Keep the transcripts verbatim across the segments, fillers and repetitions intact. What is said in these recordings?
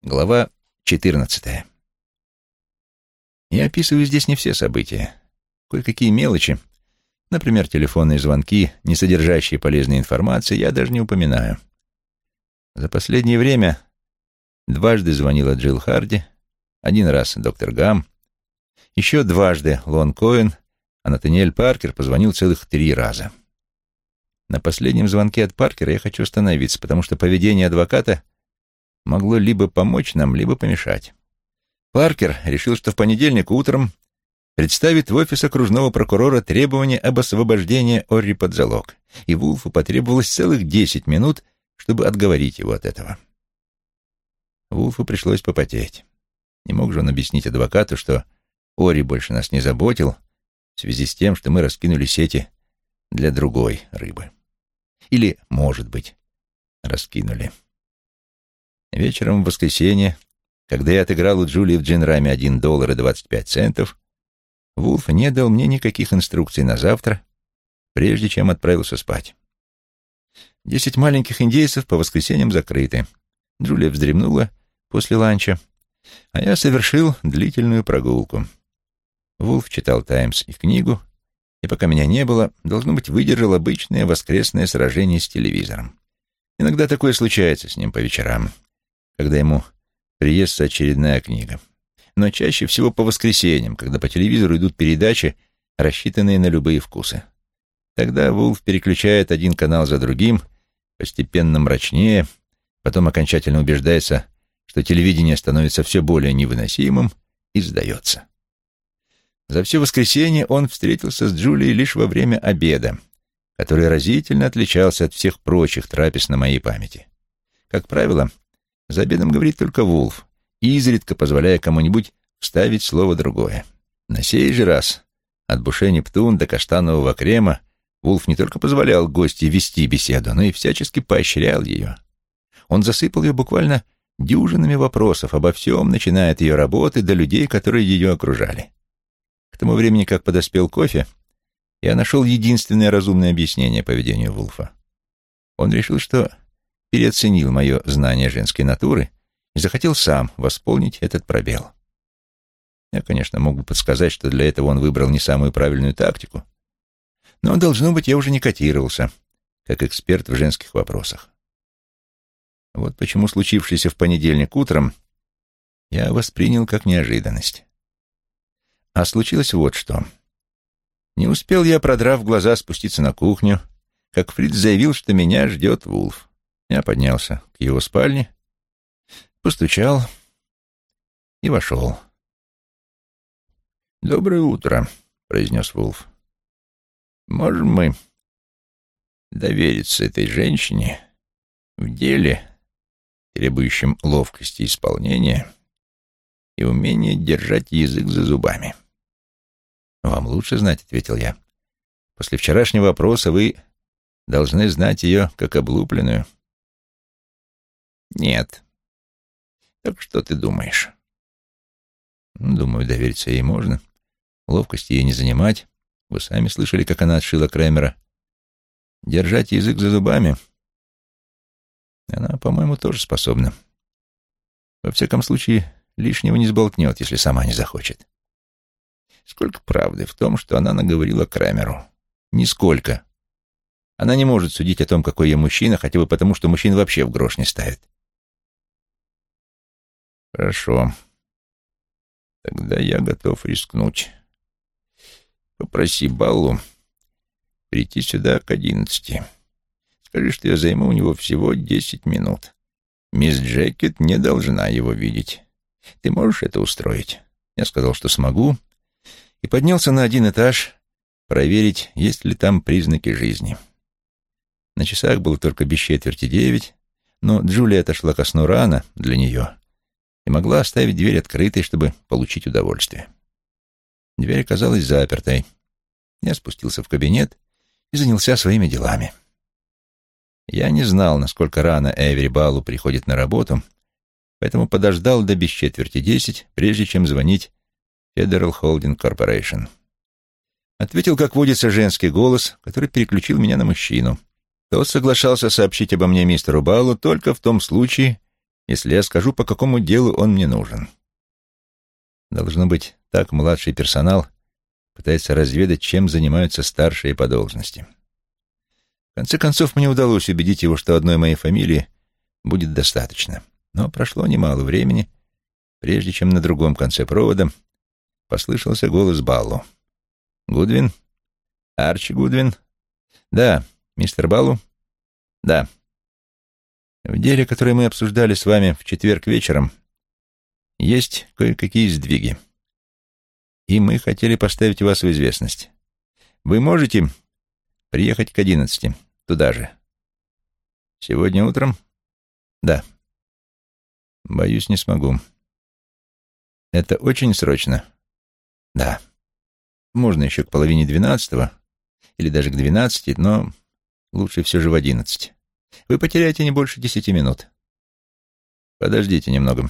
Глава четырнадцатая. Я описываю здесь не все события. Кое-какие мелочи, например, телефонные звонки, не содержащие полезной информации, я даже не упоминаю. За последнее время дважды звонила Джилл Харди, один раз доктор Гам, еще дважды Лон Коэн, а Натаниэль Паркер позвонил целых три раза. На последнем звонке от Паркера я хочу остановиться, потому что поведение адвоката могло либо помочь нам, либо помешать. Паркер решил, что в понедельник утром представит в офис окружного прокурора требование об освобождении Орри под залог, и Вулфу потребовалось целых десять минут, чтобы отговорить его от этого. Вулфу пришлось попотеть. Не мог же он объяснить адвокату, что Орри больше нас не заботил в связи с тем, что мы раскинули сети для другой рыбы. Или, может быть, раскинули. Вечером в воскресенье, когда я отыграл у Джулии в джин-раме один доллар и двадцать пять центов, Вулф не дал мне никаких инструкций на завтра, прежде чем отправился спать. Десять маленьких индейцев по воскресеньям закрыты. Джулия вздремнула после ланча, а я совершил длительную прогулку. Вулф читал «Таймс» и книгу, и пока меня не было, должно быть, выдержал обычное воскресное сражение с телевизором. Иногда такое случается с ним по вечерам, когда ему приестся очередная книга. Но чаще всего по воскресеньям, когда по телевизору идут передачи, рассчитанные на любые вкусы. Тогда Вулф переключает один канал за другим, постепенно мрачнее, потом окончательно убеждается, что телевидение становится все более невыносимым, и сдается. За все воскресенье он встретился с Джулией лишь во время обеда, который разительно отличался от всех прочих трапез на моей памяти. Как правило, за обедом говорит только Вулф, изредка позволяя кому-нибудь вставить слово другое. На сей же раз, от буше Нептун до каштанового крема, Вулф не только позволял гостье вести беседу, но и всячески поощрял ее. Он засыпал ее буквально дюжинами вопросов обо всем, начиная от ее работы до людей, которые ее окружали. К тому времени, как подоспел кофе, я нашел единственное разумное объяснение поведению Вулфа. Он решил, что переоценил мое знание женской натуры и захотел сам восполнить этот пробел. Я, конечно, мог бы подсказать, что для этого он выбрал не самую правильную тактику, но, должно быть, я уже не котировался, как эксперт в женских вопросах. Вот почему случившееся в понедельник утром я воспринял как неожиданность. А случилось вот что. Не успел я, продрав глаза, спуститься на кухню, как Фриц заявил, что меня ждет Вулф. Я поднялся к его спальне, постучал и вошел. «Доброе утро», — произнес Вулф. «Можем мы довериться этой женщине в деле, требующем ловкости исполнения и умения держать язык за зубами?» «Вам лучше знать», — ответил я. «После вчерашнего опроса вы должны знать ее как облупленную». «Нет. Так что ты думаешь?» «Думаю, довериться ей можно. Ловкости ей не занимать. Вы сами слышали, как она отшила Крэмера. Держать язык за зубами она, по-моему, тоже способна. Во всяком случае, лишнего не сболтнет, если сама не захочет». «Сколько правды в том, что она наговорила Крэмеру?» «Нисколько. Она не может судить о том, какой я мужчина, хотя бы потому, что мужчин вообще в грош не ставит». «Хорошо. Тогда я готов рискнуть. Попроси Баллу прийти сюда к одиннадцати. Скажи, что я займу у него всего десять минут. Мисс Джекет не должна его видеть. Ты можешь это устроить?» Я сказал, что смогу, и поднялся на один этаж проверить, есть ли там признаки жизни. На часах было только без четверти девять, но Джулия отошла ко сну рано для нее и могла оставить дверь открытой, чтобы получить удовольствие. Дверь оказалась запертой. Я спустился в кабинет и занялся своими делами. Я не знал, насколько рано Эвери Баллу приходит на работу, поэтому подождал до без четверти десять, прежде чем звонить Federal Holding Corporation. Ответил, как водится, женский голос, который переключил меня на мужчину. Тот соглашался сообщить обо мне мистеру Баллу только в том случае, если я скажу, по какому делу он мне нужен. Должно быть, так младший персонал пытается разведать, чем занимаются старшие по должности. В конце концов, мне удалось убедить его, что одной моей фамилии будет достаточно. Но прошло немало времени, прежде чем на другом конце провода послышался голос Баллу. «Гудвин? Арчи Гудвин? Да, мистер Баллу? Да. В деле, которое мы обсуждали с вами в четверг вечером, есть кое-какие сдвиги. И мы хотели поставить вас в известность. Вы можете приехать к одиннадцати, туда же? Сегодня утром? Да. Боюсь, не смогу. Это очень срочно? Да. Можно еще к половине двенадцатого, или даже к двенадцати, но лучше все же в одиннадцать. Вы потеряете не больше десяти минут. Подождите немного.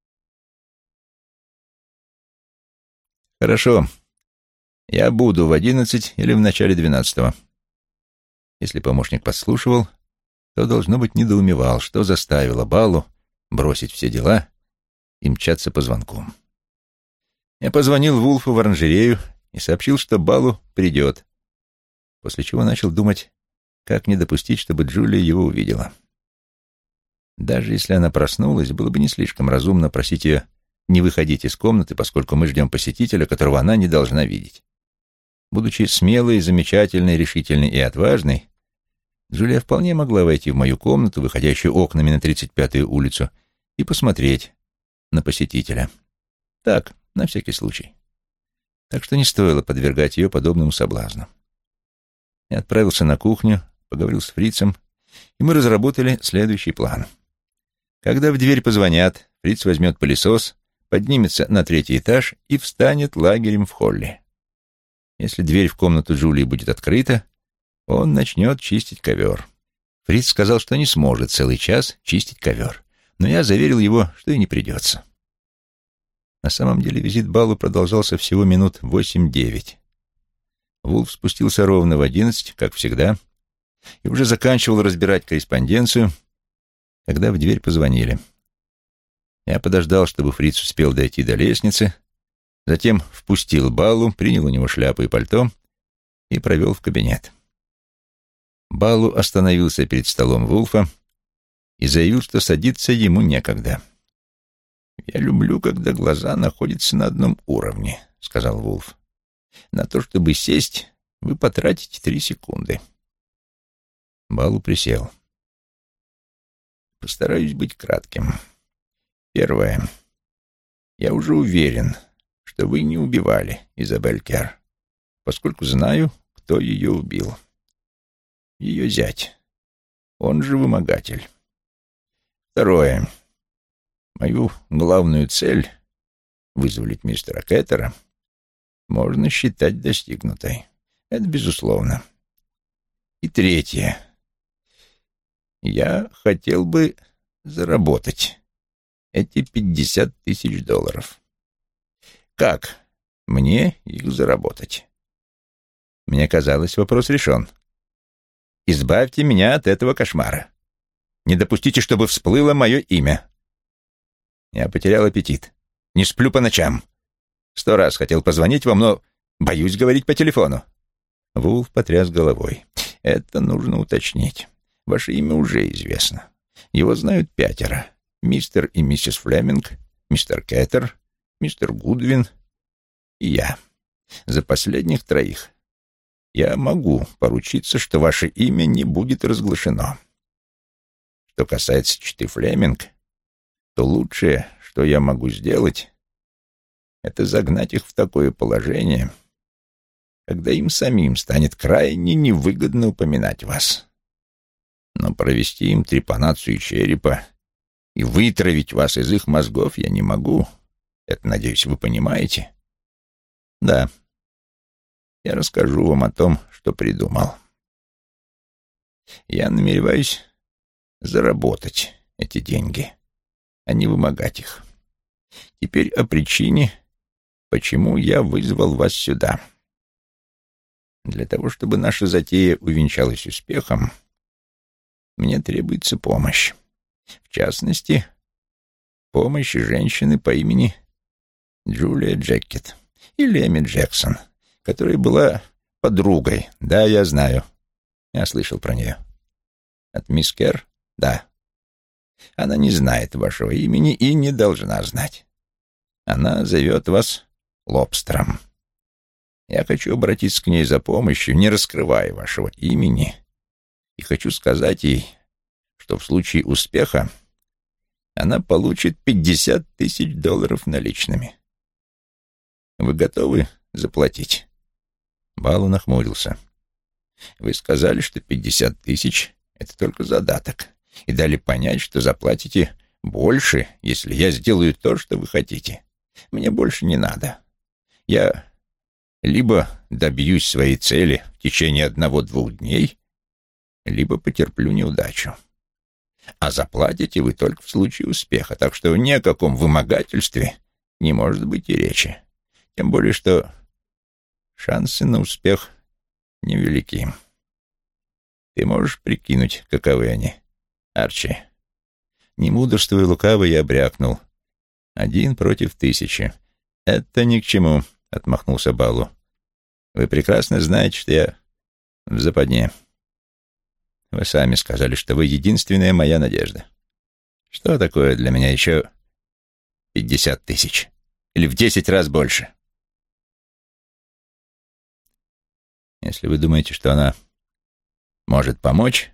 Хорошо. Я буду в одиннадцать или в начале двенадцатого. Если помощник подслушивал, то, должно быть, недоумевал, что заставило Баллу бросить все дела и мчаться по звонку. Я позвонил Вулфу в оранжерею и сообщил, что Баллу придет, после чего начал думать, как не допустить, чтобы Джулия его увидела. Даже если она проснулась, было бы не слишком разумно просить ее не выходить из комнаты, поскольку мы ждем посетителя, которого она не должна видеть. Будучи смелой, замечательной, решительной и отважной, Джулия вполне могла войти в мою комнату, выходящую окнами на тридцать пятую улицу, и посмотреть на посетителя. Так, на всякий случай. Так что не стоило подвергать ее подобному соблазну. Я отправился на кухню, поговорил с фрицем, и мы разработали следующий план. Когда в дверь позвонят, фриц возьмет пылесос, поднимется на третий этаж и встанет лагерем в холле. Если дверь в комнату Джулии будет открыта, он начнет чистить ковер. Фриц сказал, что не сможет целый час чистить ковер, но я заверил его, что и не придется. На самом деле визит Баллу продолжался всего минут восемь-девять. Вулф спустился ровно в одиннадцать, как всегда, и уже заканчивал разбирать корреспонденцию, когда в дверь позвонили. Я подождал, чтобы фриц успел дойти до лестницы, затем впустил Баллу, принял у него шляпу и пальто и провел в кабинет. Баллу остановился перед столом Вулфа и заявил, что садиться ему некогда. «Я люблю, когда глаза находятся на одном уровне», — сказал Вулф. «На то, чтобы сесть, вы потратите три секунды». Баллу присел. «Постараюсь быть кратким. Первое. Я уже уверен, что вы не убивали Изабель Кер, поскольку знаю, кто ее убил. Ее зять. Он же вымогатель. Второе. Мою главную цель — вызволить мистера Кеттера — можно считать достигнутой. Это безусловно. И третье. Я хотел бы заработать эти пятьдесят тысяч долларов. Как мне их заработать? Мне казалось, вопрос решен. Избавьте меня от этого кошмара. Не допустите, чтобы всплыло мое имя. Я потерял аппетит. Не сплю по ночам. Сто раз хотел позвонить вам, но боюсь говорить по телефону. Вулф потряс головой. Это нужно уточнить. Ваше имя уже известно. Его знают пятеро. Мистер и миссис Флеминг, мистер Кеттер, мистер Гудвин и я. За последних троих я могу поручиться, что ваше имя не будет разглашено. Что касается читы Флеминг, то лучшее, что я могу сделать, это загнать их в такое положение, когда им самим станет крайне невыгодно упоминать вас. Но провести им трепанацию черепа и вытравить вас из их мозгов я не могу. Это, надеюсь, вы понимаете? Да. Я расскажу вам о том, что придумал. Я намереваюсь заработать эти деньги, а не вымогать их. Теперь о причине, почему я вызвал вас сюда. Для того, чтобы наша затея увенчалась успехом, мне требуется помощь. В частности, помощи женщины по имени Джулия Джекет или Эми Джексон, которая была подругой. Да, я знаю. Я слышал про нее. От мисс Керр? Да. Она не знает вашего имени и не должна знать. Она зовет вас Лобстером. Я хочу обратиться к ней за помощью, не раскрывая вашего имени, и хочу сказать ей, что в случае успеха она получит пятьдесят тысяч долларов наличными. Вы готовы заплатить?» Балу нахмурился. «Вы сказали, что пятьдесят тысяч — это только задаток, и дали понять, что заплатите больше, если я сделаю то, что вы хотите. Мне больше не надо. Я либо добьюсь своей цели в течение одного-двух дней, либо потерплю неудачу. А заплатите вы только в случае успеха, так что ни о каком вымогательстве не может быть и речи. Тем более, что шансы на успех невелики. Ты можешь прикинуть, каковы они, Арчи?» Не мудрствуя лукаво, я брякнул. «Один против тысячи. Это ни к чему», — отмахнулся Балу. «Вы прекрасно знаете, что я в западне. Вы сами сказали, что вы единственная моя надежда. Что такое для меня еще пятьдесят тысяч? Или в десять раз больше?» «Если вы думаете, что она может помочь,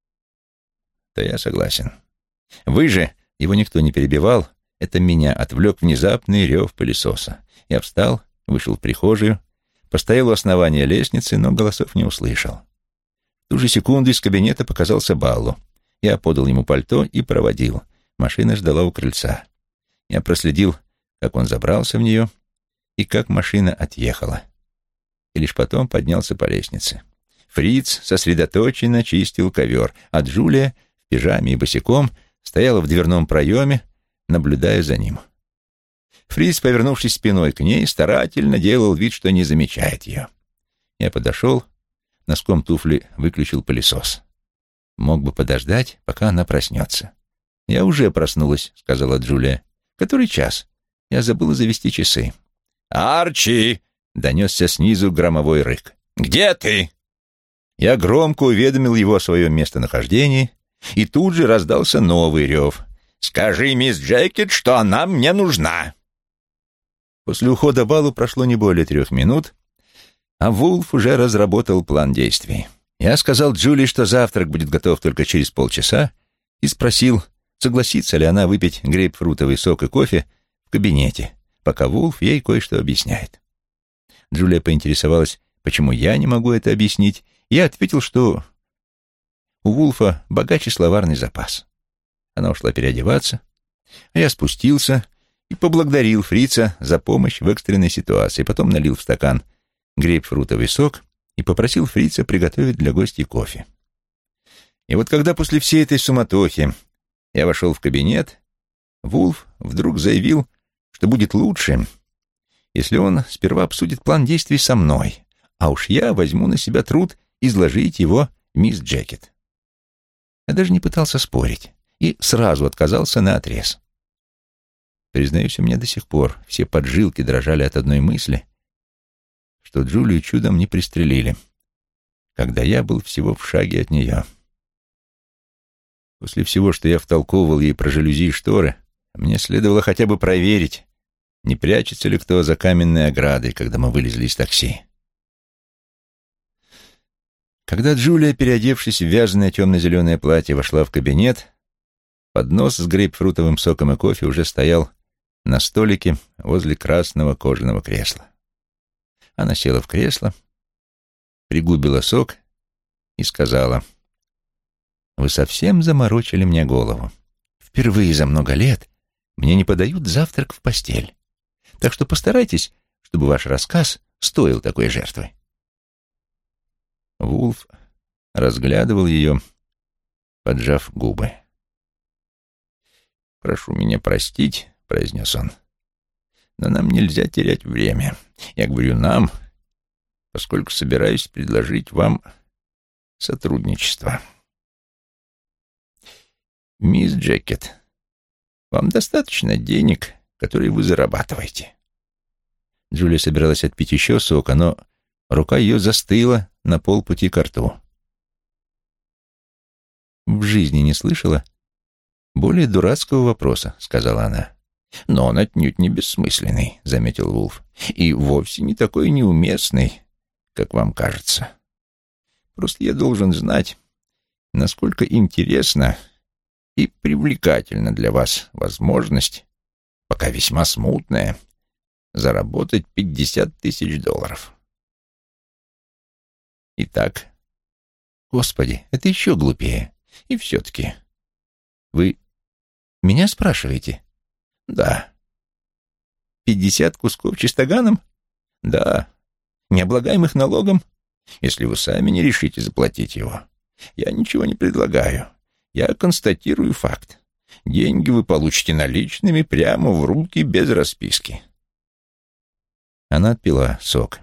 то я согласен. Вы же...» Его никто не перебивал. Это меня отвлек внезапный рев пылесоса. Я встал, вышел в прихожую, постоял у основания лестницы, но голосов не услышал. В ту же секунду из кабинета показался Балло. Я подал ему пальто и проводил. Машина ждала у крыльца. Я проследил, как он забрался в нее и как машина отъехала. И лишь потом поднялся по лестнице. Фриц сосредоточенно чистил ковер, а Джулия в пижаме и босиком стояла в дверном проеме, наблюдая за ним. Фриц, повернувшись спиной к ней, старательно делал вид, что не замечает ее. Я подошел, носком туфли выключил пылесос. Мог бы подождать, пока она проснется. «Я уже проснулась», — сказала Джулия. «Который час? Я забыла завести часы». «Арчи!» — донесся снизу громовой рык. «Где ты?» Я громко уведомил его о своем местонахождении, и тут же раздался новый рев. «Скажи мисс Джекет, что она мне нужна!» После ухода Балу прошло не более трех минут, а Вулф уже разработал план действий. Я сказал Джулии, что завтрак будет готов только через полчаса, и спросил, согласится ли она выпить грейпфрутовый сок и кофе в кабинете, пока Вулф ей кое-что объясняет. Джулия поинтересовалась, почему я не могу это объяснить, и я ответил, что у Вулфа богаче словарный запас. Она ушла переодеваться, а я спустился и поблагодарил Фрица за помощь в экстренной ситуации, потом налил в стакан грейпфрутовый сок и попросил Фрица приготовить для гостей кофе. И вот когда после всей этой суматохи я вошел в кабинет, Вулф вдруг заявил, что будет лучше, если он сперва обсудит план действий со мной, а уж я возьму на себя труд изложить его мисс Джекет. Я даже не пытался спорить и сразу отказался наотрез. Признаюсь, у меня до сих пор все поджилки дрожали от одной мысли, что Джулию чудом не пристрелили, когда я был всего в шаге от нее. После всего, что я втолковывал ей про жалюзи и шторы, мне следовало хотя бы проверить, не прячется ли кто за каменной оградой, когда мы вылезли из такси. Когда Джулия, переодевшись в вязаное темно-зеленое платье, вошла в кабинет, поднос с грейпфрутовым соком и кофе уже стоял на столике возле красного кожаного кресла. Она села в кресло, пригубила сок и сказала: «Вы совсем заморочили мне голову. Впервые за много лет мне не подают завтрак в постель. Так что постарайтесь, чтобы ваш рассказ стоил такой жертвы». Вулф разглядывал ее, поджав губы. «Прошу меня простить», — произнес он, — «но нам нельзя терять время. Я говорю «нам», поскольку собираюсь предложить вам сотрудничество. Мисс Джекет, Вам достаточно денег, которые вы зарабатываете?» Джулия собиралась отпить еще сока, но рука ее застыла на полпути ко рту. «В жизни не слышала более дурацкого вопроса», — сказала она. «Но он отнюдь не бессмысленный», — заметил Вулф, «и вовсе не такой неуместный, как вам кажется. Просто я должен знать, насколько интересна и привлекательна для вас возможность, пока весьма смутная, заработать пятьдесят тысяч долларов». «Итак, Господи, это еще глупее. И все-таки вы меня спрашиваете?» «Да». «Пятьдесят кусков чистоганом?» «Да». «Необлагаемых налогом?» «Если вы сами не решите заплатить его. Я ничего не предлагаю. Я констатирую факт. Деньги вы получите наличными прямо в руки без расписки». Она отпила сок.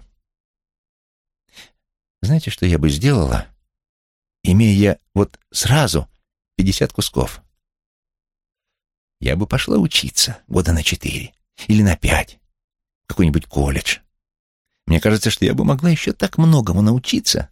«Знаете, что я бы сделала, имея вот сразу пятьдесят кусков? Я бы пошла учиться года на четыре или на пять в какой-нибудь колледж. Мне кажется, что я бы могла еще так многому научиться».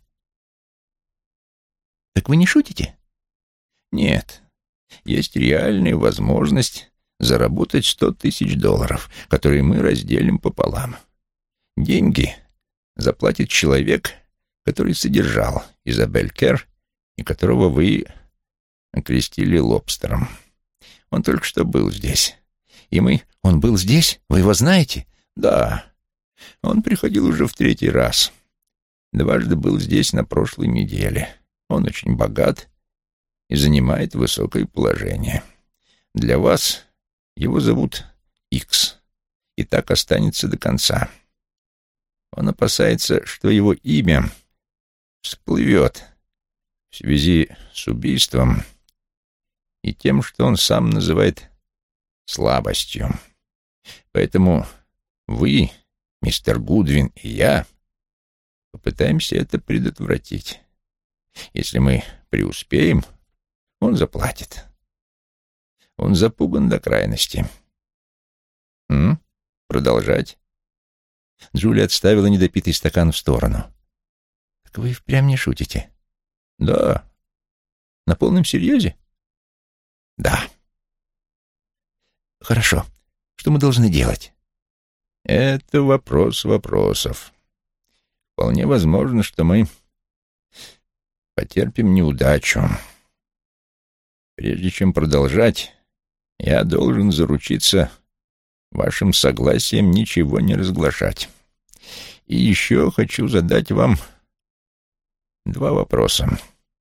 «Так вы не шутите?» «Нет. Есть реальная возможность заработать сто тысяч долларов, которые мы разделим пополам. Деньги заплатит человек, который содержал Изабель Кер и которого вы окрестили лобстером. Он только что был здесь. И мы... Он был здесь? Вы его знаете?» «Да. Он приходил уже в третий раз. Дважды был здесь на прошлой неделе. Он очень богат и занимает высокое положение. Для вас его зовут Икс, и так останется до конца. Он опасается, что его имя всплывет в связи с убийством и тем, что он сам называет слабостью. Поэтому вы, мистер Гудвин, и я попытаемся это предотвратить. Если мы преуспеем, он заплатит. Он запуган до крайности. М? Продолжать?» Джулия отставила недопитый стакан в сторону. «Так вы впрямь не шутите?» «Да». «На полном серьезе?» «Да». «Хорошо. Что мы должны делать?» «Это вопрос вопросов. Вполне возможно, что мы потерпим неудачу. Прежде чем продолжать, я должен заручиться вашим согласием ничего не разглашать. И еще хочу задать вам два вопроса.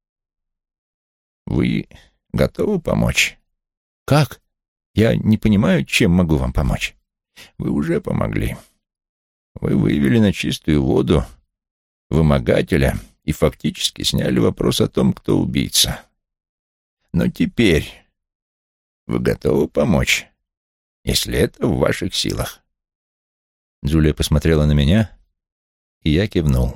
Вы готовы помочь?» «Как? Я не понимаю, чем могу вам помочь». «Вы уже помогли. Вы вывели на чистую воду вымогателя и фактически сняли вопрос о том, кто убийца. Но теперь вы готовы помочь, если это в ваших силах?» Джулия посмотрела на меня, и я кивнул.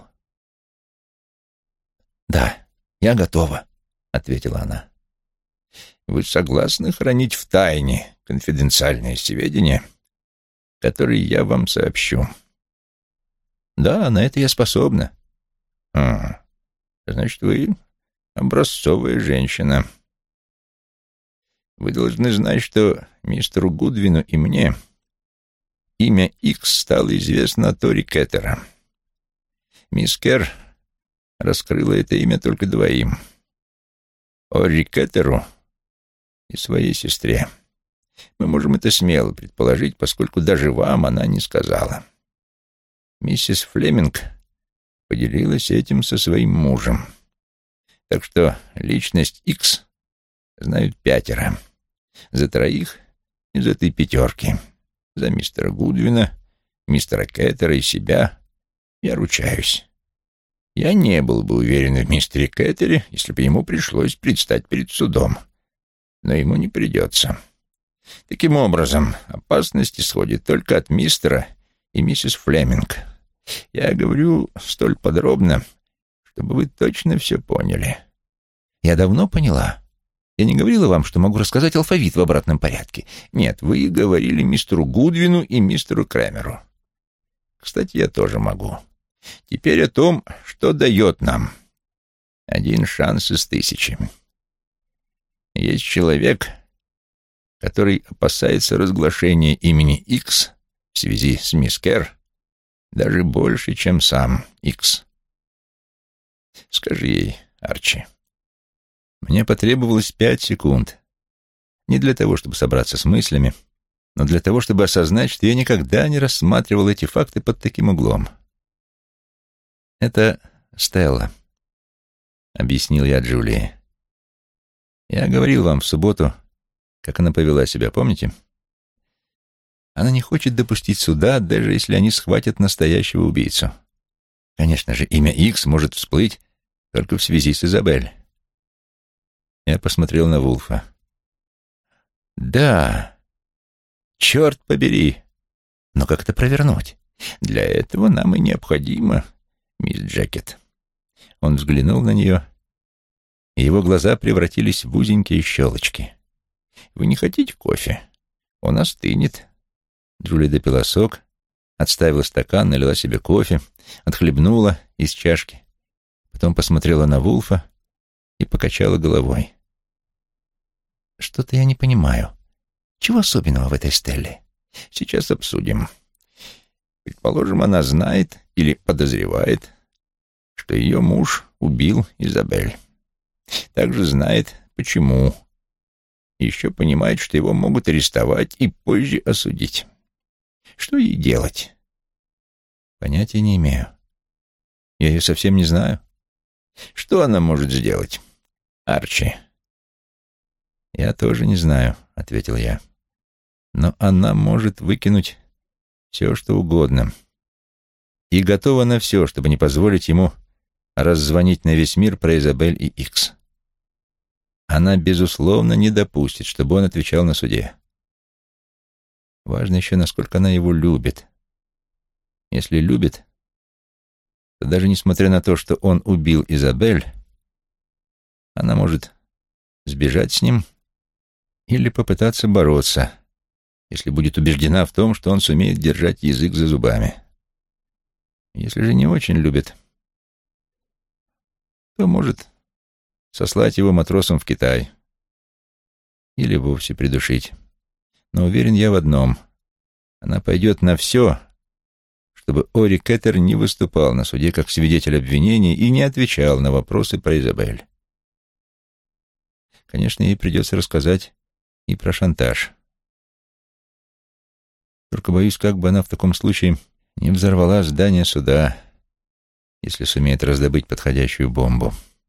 «Да, я готова», — ответила она. «Вы согласны хранить в тайне конфиденциальные сведения, которые я вам сообщу?» «Да, на это я способна». «А, значит, вы образцовая женщина. Вы должны знать, что мистеру Гудвину и мне имя Икс стало известно от Тори Кеттера. Мисс Кер раскрыла это имя только двоим — Орри Кеттеру и своей сестре. Мы можем это смело предположить, поскольку даже вам она не сказала. Миссис Флеминг поделилась этим со своим мужем. Так что личность Икс знают пятеро. За троих из этой пятерки. За мистера Гудвина, мистера Кеттера и себя я ручаюсь. Я не был бы уверен в мистере Кеттере, если бы ему пришлось предстать перед судом. Но ему не придется. Таким образом, опасность исходит только от мистера и миссис Флеминг. Я говорю столь подробно, чтобы вы точно все поняли. Я давно поняла. Я не говорила вам, что могу рассказать алфавит в обратном порядке. Нет, вы говорили мистеру Гудвину и мистеру Крэмеру. Кстати, я тоже могу. Теперь о том, что дает нам. Один шанс из тысячи. Есть человек, который опасается разглашения имени Икс в связи с мисс Керр даже больше, чем сам Икс. Скажи ей, Арчи. Мне потребовалось пять секунд. Не для того, чтобы собраться с мыслями, но для того, чтобы осознать, что я никогда не рассматривал эти факты под таким углом. «Это Стелла», — объяснил я Джулии. «Я говорил вам в субботу, как она повела себя, помните? Она не хочет допустить суда, даже если они схватят настоящего убийцу. Конечно же, имя Икс может всплыть только в связи с Изабель». Я посмотрел на Вулфа. «Да, черт побери, но как это провернуть? Для этого нам и необходимо, мисс Джекет». Он взглянул на нее, и его глаза превратились в узенькие щелочки. «Вы не хотите кофе? Он остынет». Джулия допила сок, отставила стакан, налила себе кофе, отхлебнула из чашки, потом посмотрела на Вулфа и покачала головой. «Что-то я не понимаю. Чего особенного в этой Стелле? Сейчас обсудим. Предположим, она знает или подозревает, что ее муж убил Изабель. Также знает, почему. Еще понимает, что его могут арестовать и позже осудить. Что ей делать?» «Понятия не имею. Я ее совсем не знаю». «Что она может сделать, Арчи?» «Я тоже не знаю», — ответил я. «Но она может выкинуть все, что угодно. И готова на все, чтобы не позволить ему раззвонить на весь мир про Изабель и Икс. Она, безусловно, не допустит, чтобы он отвечал на суде. Важно еще, насколько она его любит. Если любит, то даже несмотря на то, что он убил Изабель, она может сбежать с ним или попытаться бороться, если будет убеждена в том, что он сумеет держать язык за зубами. Если же не очень любит, то может сослать его матросом в Китай или вовсе придушить. Но уверен я в одном — она пойдет на все, чтобы Ори Кеттер не выступал на суде как свидетель обвинения и не отвечал на вопросы про Изабель. Конечно, ей придется рассказать и про шантаж. Только боюсь, как бы она в таком случае не взорвала здание суда, если сумеет раздобыть подходящую бомбу.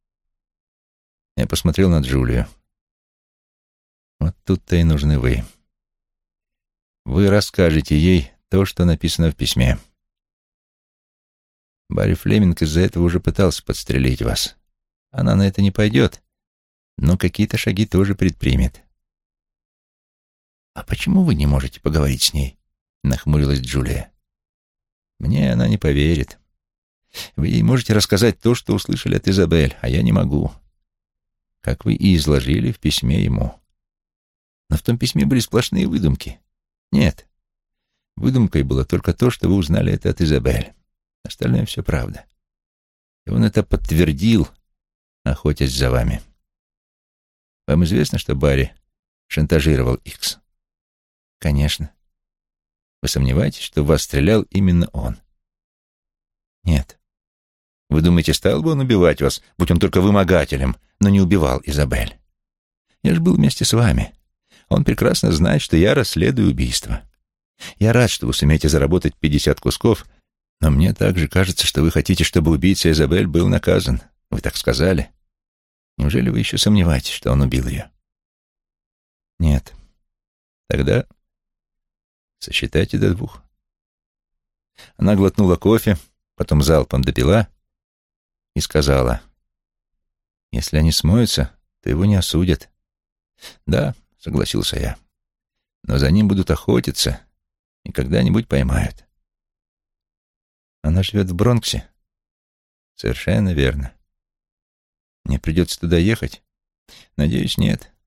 Я посмотрел на Джулию. Вот тут-то и нужны вы. Вы расскажете ей то, что написано в письме. Барри Флеминг из-за этого уже пытался подстрелить вас. Она на это не пойдет, но какие-то шаги тоже предпримет. «А почему вы не можете поговорить с ней?» — нахмурилась Джулия. «Мне она не поверит. Вы ей можете рассказать то, что услышали от Изабель, а я не могу. Как вы и изложили в письме ему. Но в том письме были сплошные выдумки. Нет, выдумкой было только то, что вы узнали это от Изабель. Остальное все правда. И он это подтвердил, охотясь за вами. Вам известно, что Барри шантажировал Икс?» «Конечно. Вы сомневаетесь, что в вас стрелял именно он?» «Нет. Вы думаете, стал бы он убивать вас, будь он только вымогателем, но не убивал Изабель? Я же был вместе с вами. Он прекрасно знает, что я расследую убийство. Я рад, что вы сумеете заработать пятьдесят кусков, но мне также кажется, что вы хотите, чтобы убийца Изабель был наказан. Вы так сказали. Неужели вы еще сомневаетесь, что он убил ее?» «Нет. Тогда сосчитайте до двух». Она глотнула кофе, потом залпом допила и сказала: «Если они смоются, то его не осудят». «Да», — согласился я, — «но за ним будут охотиться и когда-нибудь поймают». «Она живет в Бронксе?» «Совершенно верно». «Мне придется туда ехать?» «Надеюсь, нет.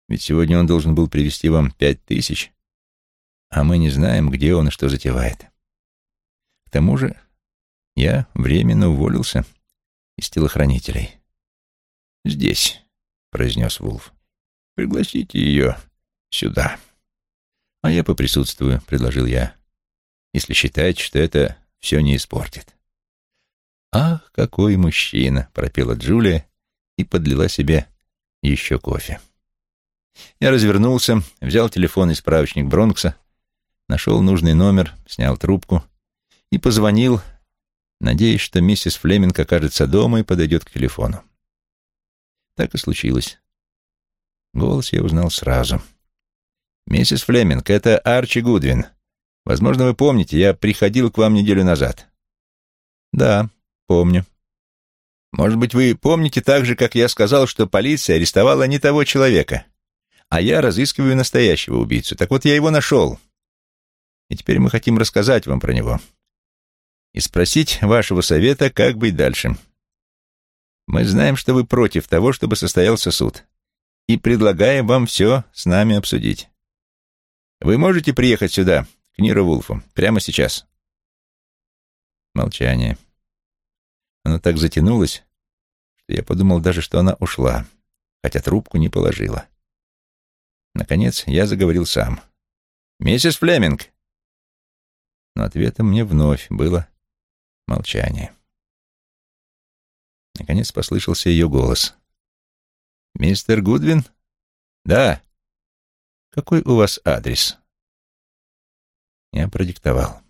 Ведь сегодня он должен был привезти вам пять тысяч, а мы не знаем, где он и что затевает. К тому же я временно уволился из телохранителей. «Здесь», — произнес Вулф. «Пригласите ее сюда». «А я поприсутствую», — предложил я, «если считаете, что это все не испортит». «Ах, какой мужчина!» — пропела Джулия и подлила себе еще кофе. Я развернулся, взял телефон и справочник Бронкса, нашел нужный номер, снял трубку и позвонил, надеясь, что миссис Флеминг окажется дома и подойдет к телефону. Так и случилось. Голос я узнал сразу. «Миссис Флеминг, это Арчи Гудвин. Возможно, вы помните, я приходил к вам неделю назад». «Да, помню». «Может быть, вы помните так же, как я сказал, что полиция арестовала не того человека, а я разыскиваю настоящего убийцу. Так вот, я его нашел. И теперь мы хотим рассказать вам про него и спросить вашего совета, как быть дальше. Мы знаем, что вы против того, чтобы состоялся суд, и предлагаем вам все с нами обсудить. Вы можете приехать сюда, к Ниру Вулфу, прямо сейчас?» Молчание. Оно так затянулось, что я подумал даже, что она ушла, хотя трубку не положила. Наконец я заговорил сам. «Миссис Флеминг!» Но ответом мне вновь было молчание. Наконец послышался ее голос. «Мистер Гудвин?» «Да». «Какой у вас адрес?» Я продиктовал.